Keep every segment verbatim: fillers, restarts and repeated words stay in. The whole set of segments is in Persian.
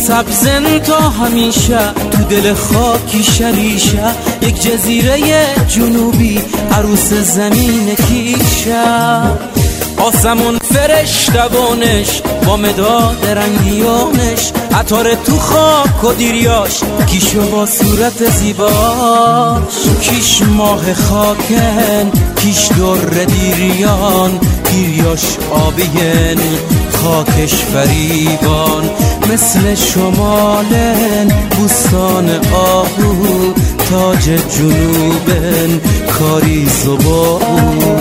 سبزن تا همیشه تو دل خاکی شریشه، یک جزیره جنوبی عروس زمین کیشه. آسمون فرشتگانش با مداد رنگیانش، عطار تو خاک و دیریاش، کیش با صورت زیباش. کیش ماه خاکن، کیش در دیریان، دیریاش آبین، خاکش فریبان. مثل شمالن بوستان آهو، تاج جنوبن کاری زباهو.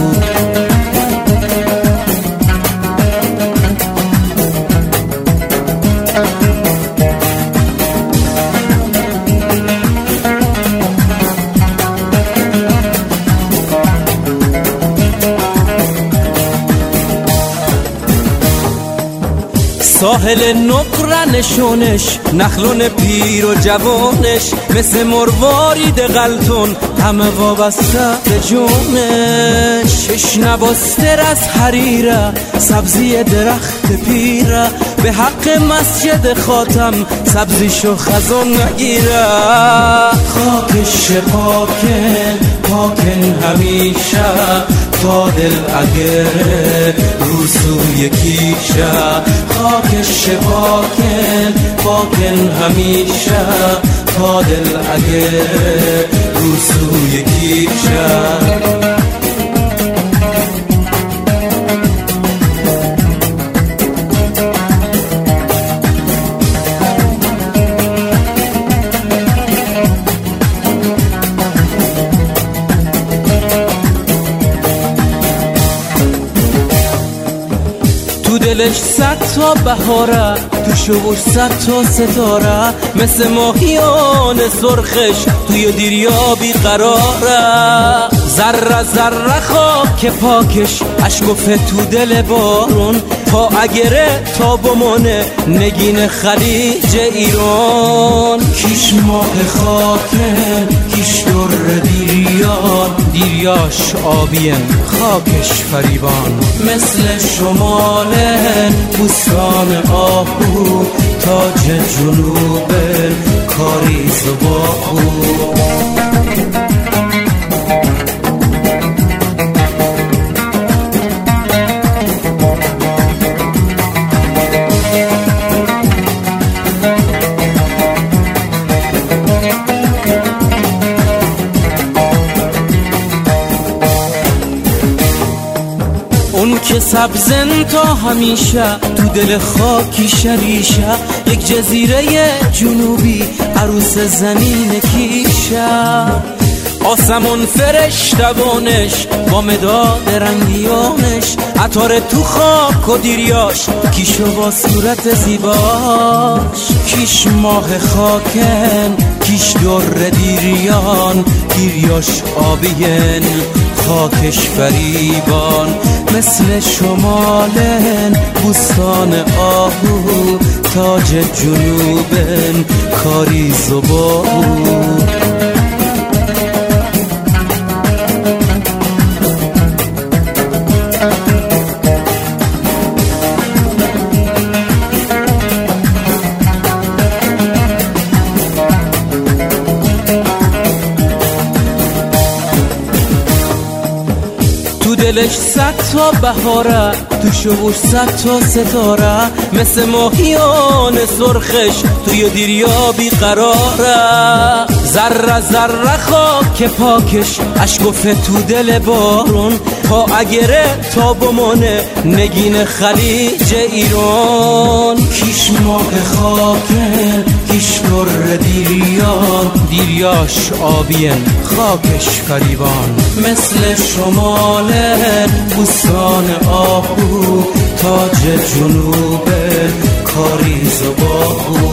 ساحل نقره نشونش، نخلون پیر و جوانش، مثل مروارید غلطون همه وابسته به جونش. شش نواستر از حریره، سبزی درخت پیره، به حق مسجد خاتم سبزیشو خزان نگیره. خاکش پاکن پاکن همیشه، تا دل اگر رو سوی کیشه. خاکش پاکن پاکن همیشه، تا دل اگر رو سوی کیشه. تو دلش صد تا بهاره، تو شوش صد تا ستاره، مثل ماهیان سرخش توی دریا بیقراره. ذره ذره خاک پاکش، اشک تو دل بارون، تا اگره تا بمانه نگین خلیج ایران. کیش ماه خاکن، کیش در دیریان، دیریاش آبین، خاکش فریبان. مثل شمالن بوستان آهو، تاج جنوبن کاری زباهو. اون که سبزن تا همیشه تو دل خاکی شریشه، یک جزیره جنوبی عروس زمین کیشه. آسمون فرشتگانش با مداد رنگیانش، عطار تو خاک و دیریاش، کیشو با صورت زیباش. کیش ماه خاکن، کیش در دیریان، دیریاش آبین، خاکش فریبان. مثل شمالن بوستان آهو، تاج جنوبن کاری زباهو. تو دلش صد تا بهاره، تو شوش صد تا ستاره، مثل ماهیان سرخش توی دریا بیقراره. ذره ذره خاک پاکش، اشک تو دل بارون، تا اگره تا بمانه نگین خلیج ایران. کیش ماه خاکن، کیش در دیریان، دیریاش آبین، خاکش فریبان. مثل شمالن بوستان آهو، تاج جنوبن کاری زباهو.